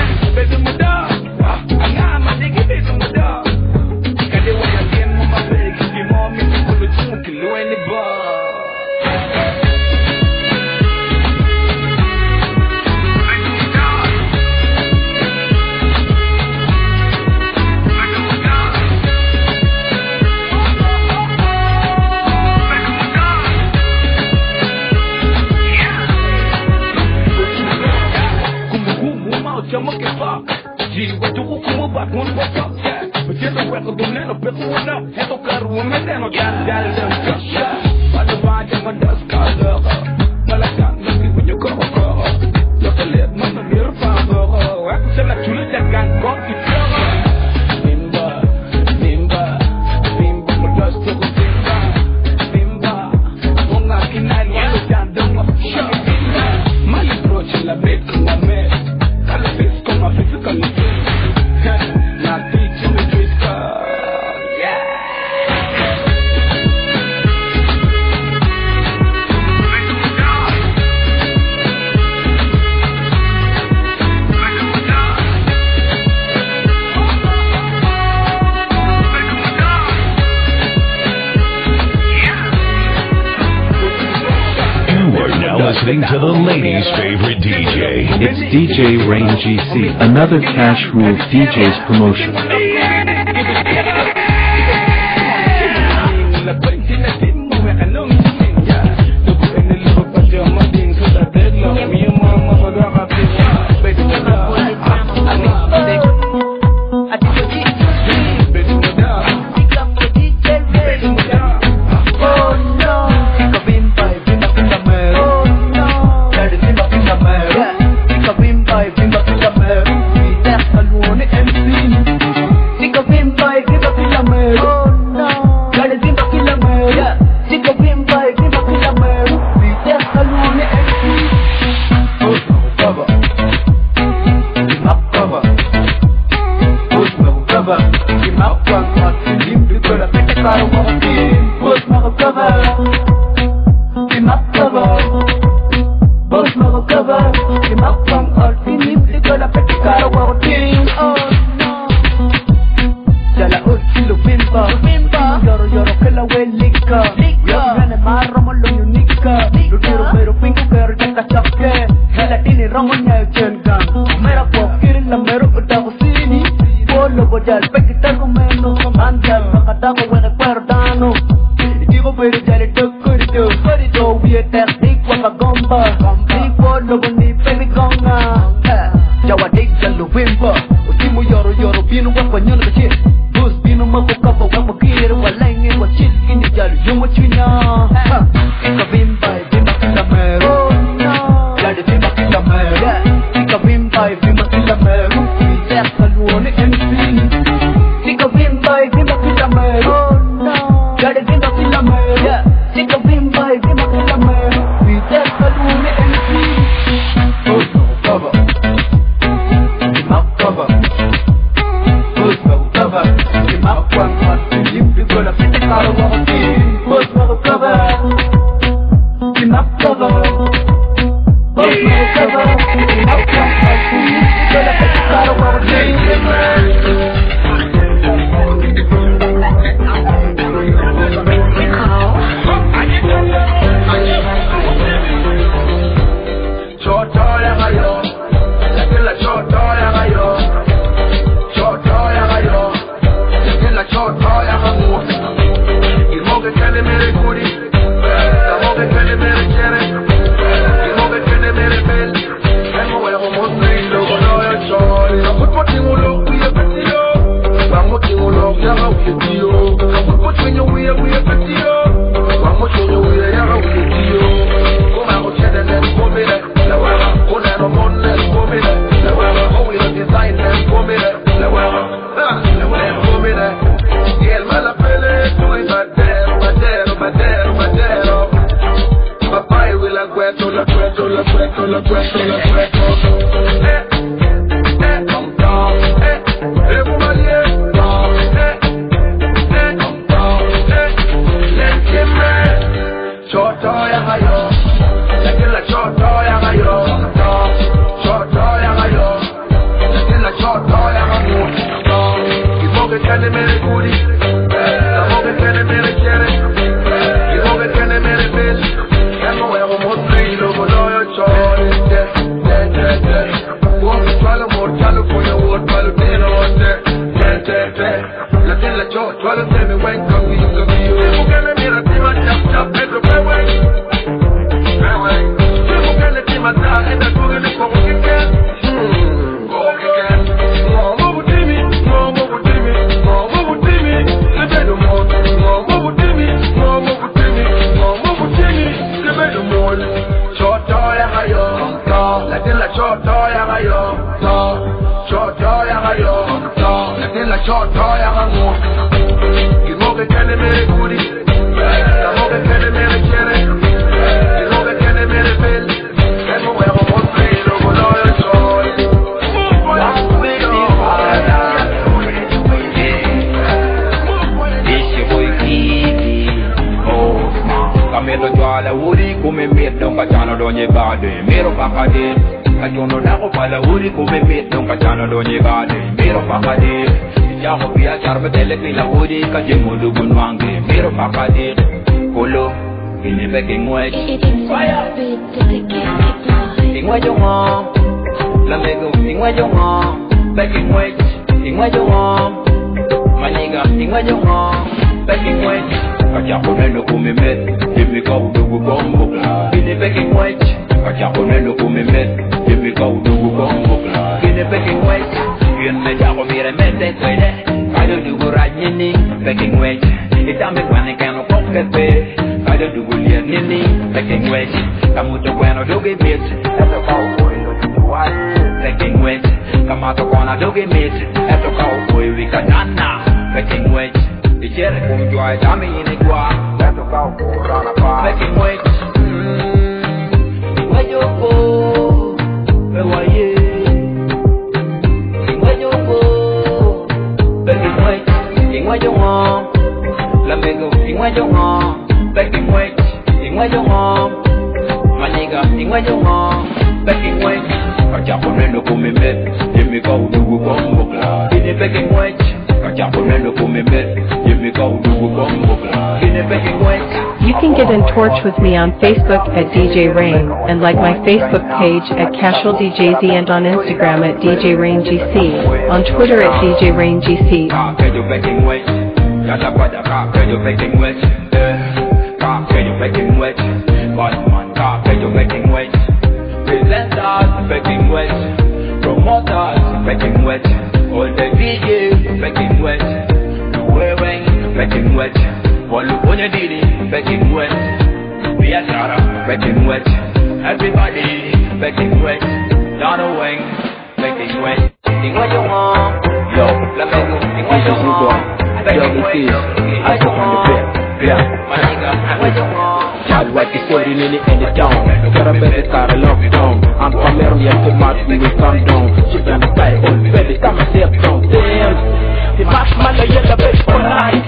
[SPEAKER 5] Listening to the ladies' favorite D J. It's D J Rain G C, another Cash Rules D J's promotion. Yeah.
[SPEAKER 7] cueto, la cueto, la cueto, la cueto, la cueto. Eh, eh, come down, eh, eh, woman, yeah, down, eh, eh, come down, eh, let's get mad. Choto ya yo, la que la choto ya yo, choto ya yo, la que la choto ya yo. Y porque tiene mere curi, la porque tiene mere quiere, y porque tiene mere pez, ya no veo como trillo, como lo chore, yeah, yeah, yeah, yeah. Walk the twelve more, twelve for your word, twelve dinner on there, yeah, yeah, yeah. La que la choto, twelve tell me when come you come you. Porque le mira ti ma chap chap, Pedro Peway, Peway. Porque le ti ma ta, enda tú que le como que que, hmm, como que que. No move with me, no move with me, no move with me. Le bedo mo, no move with me, no move with me, no move with me. Le bedo mo, choto ya yo, la que la choto ya yo, choto ya yo, la que la choto ya yo. Y mo que tiene mere curi, la mo que tiene mere quiere, y mo que tiene mere pel, que no veo como trillo, como lo soy.
[SPEAKER 11] Kamelo jwala uri kume mit dong kachano donye bade mero pakade kajono dako pala uri kume mit dong kachano donye bade mero pakade jako pia charbe tele kila uri kajemo dugun wange mero pakade kolo ini beke ngwech ingwe jongo lamego ingwe jongo beke ngwech ingwe jongo maniga ingwe jongo beke ngwech Kachako neno kumimet, jimi ka udugu kombo Kine peke mwech, kachako neno kumimet, jimi ka udugu kombo Kine peke mwech, yun me jako mire mete twede Kado dugu rajnini, peke mwech Itame kwane kano kokete Kado dugu lier nini, peke mwech Kamuto kweno dugi mit, eto kau koi lo dugu wai Peke mwech, kamato kona dugi mit, eto kau koi wika nana Peke mwech Ichere kumjua jami inigwa Leto kau kurana pa Peki mwech Ingwe joko Ewa ye Ingwe joko Peki mwech Ingwe jongo Lamego Ingwe jongo Peki mwech Ingwe jongo Maniga Ingwe jongo Peki mwech Kachako neno kumimet Jimi ka udugu kombo Kine peki mwech Kachako neno kumimet
[SPEAKER 12] You can get in touch with me on Facebook at D J Rain and like my Facebook page at Casual D J Z and on Instagram at D J Rain G C, on Twitter at D J Rain G C.
[SPEAKER 11] Promoters making wet, all the D Js making wet. Making wet, Walu Ponya Didi, making wet, Biatara, making wet, everybody, making wet, Donna Wang, making wet, sing what you want, yo, Lamego, sing what you want, making wet, I go on the bed, yeah, my nigga, what you want, child, what is story in it in the town, got a better car, a long down, I'm from there, you have to march, we will come down, shit on the side, old belly, come and step down, damn, the bash man, the yellow bed for life.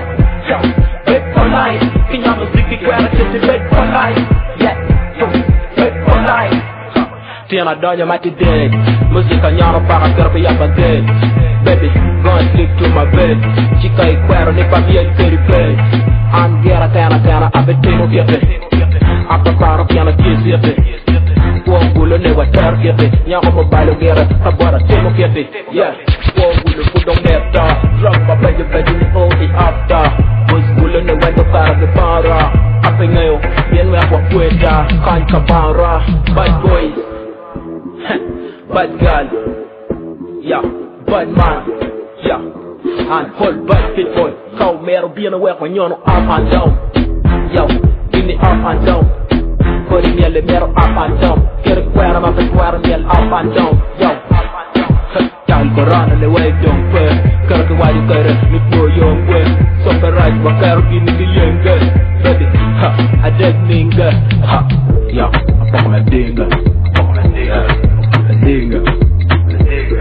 [SPEAKER 11] Tiana donya mati dead Musika nyano para kerpe ya bade Baby, go and sleep to my bed Chika ikwero ni pabia iteri bed Angera tena tena abe temo kiepe Apa karo piano kiesi epe Wongulo ne water kiepe Nyako mobile gera Tabora temo kiepe Yeah Wongulo kudong neta Drop my beje beje ni only after Wongulo ne wendo kara de para Ape ngayo Yenwe akwa kweta Kanka para Bad boys Bad girl, yeah, bad man, yeah, and whole bad fit boy. Cow mero being aware when you're up and down, yo, give me up and down. Body me a mero up and down. Get a square, I'm a square me up and down, yo. Y'all go run and the way don't fair. Kirk why you got it, me for your way. So the right, what care give me the young girl, baby, ha. I dig nigga. Ha, yeah, I fuck my digger. Fuck my digger. A digger. A digger.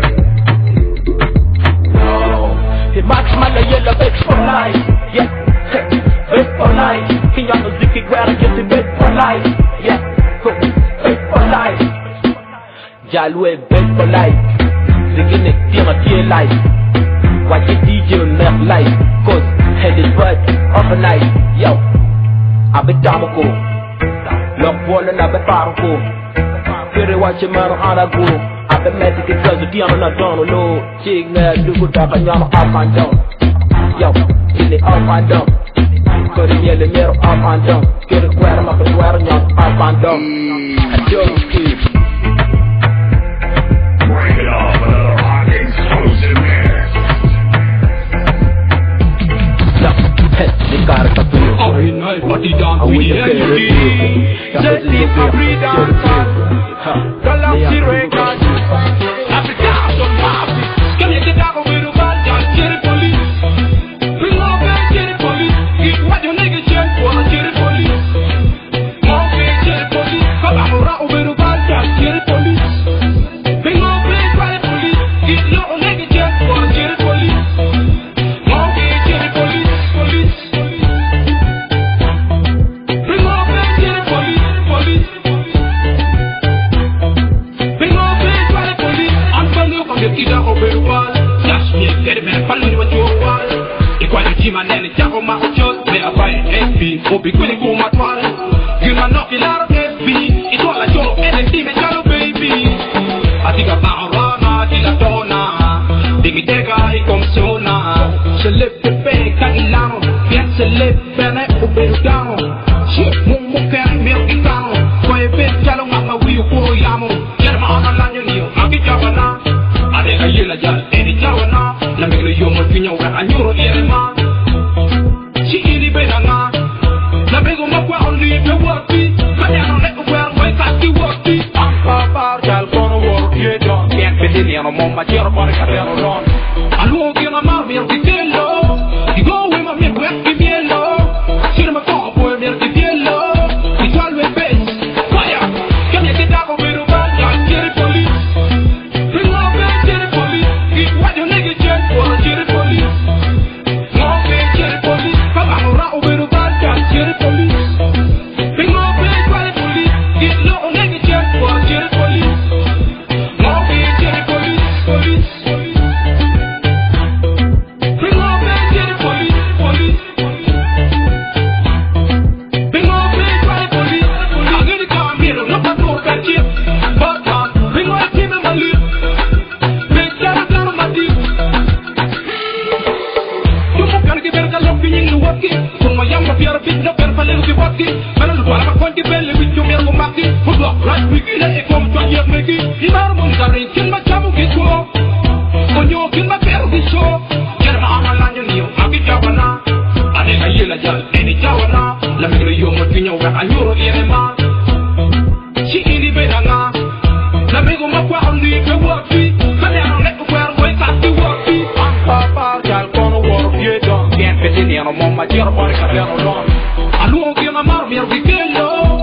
[SPEAKER 11] No. He match my yellow bitch for life. Yeah, bitch for life. King of the Ziki where I get the bitch for life. Yeah, bitch for life. Jalwe bitch for life. Ziki neck, dear my dear life. Watch your D J on left life. Cause head is bud overnight. Yo, I be damako. Lock wall and I be parako. Very watch your man on a go. I be magic because the diamond not done low. Chig na do good up and yama up and down. Yo, in the up and down. Cause the yellow mirror up and down. Get a square up and square and up and down. I don't keep.
[SPEAKER 1] Bring it up, another hot explosive mix.
[SPEAKER 11] They got it up to you.
[SPEAKER 8] Every night, party dance with the energy.
[SPEAKER 7] Just the free dancer. Galaxy Records.
[SPEAKER 8] Africa, some happy. Can you get out of the band? Just get the police. Bring up and get the police. Get what your niggas check for, get the police. More get the police. Come on, around with the band, just get the police. Bring up and get the police. Get your niggas check for, get the police. More get the police, police. Bring up and get the police, police. Bring up and get the police. I'm from the from the kid out of the wall. Just me, get it, man, follow me with your wall. Equality, man, and it's all my options. May I buy an S P, or be quick for my toile. You man, not feel out of S P. It's all I show, and it's even shallow, baby. I think about Rana, till I don't know. Dig it, dig it, come soon now. Se live the bank, cut it down. Get se live, and I open it down. Shit, move, move, can I milk it down? For a bit, tell them I'm a wheel for Yamo. Get my arm on your knee, I'll get you now. I think I yell at you, and it's our now. Let me go, you're my pino, and you're a man. She in the bed, and now. Let me go, my ground, leave the work. But I don't let the world wake up the work. I'm Papa, I'll go to work, you don't get the mom, my dear, but I can't run. I look in a mouth, you'll be yellow. You go with my Midwest, be yellow. See them a call for me, be yellow. It's always best. Fire! Can you get out of the band? Just get the police. Bring up and get the police. Get what your nigga check for, get the police. More and get the police. Come on, around with the band, just get the police. Bring up and get the police. Get little nigga check for, get the police. More and get the police, police. Bring up and get the police, police. Bring up and get the police. I'm gonna come here, no one knows that shit. But man, bring up and my lip. Big down down on my deep. You must gonna give it a look in the walkie. So my young appear a bit no better for little walkie. Man, I'm going to belly with your mirror market. Who's up right? We get it from twenty years making. You know, I'm going to my chamo get to. When you get my better be sure. Get my arm around your knee, I'll get you now. I think I yell at you, and it's our now. Let me go, you're my pino, and you're a man. She in the bed, and now. Let me go, my ground, leave the work. But I don't let the world wake up the work. I'm Papa, I'll go to work, you don't get it in your mom, my dear, but I can't run. I look in a mouth, you'll be yellow.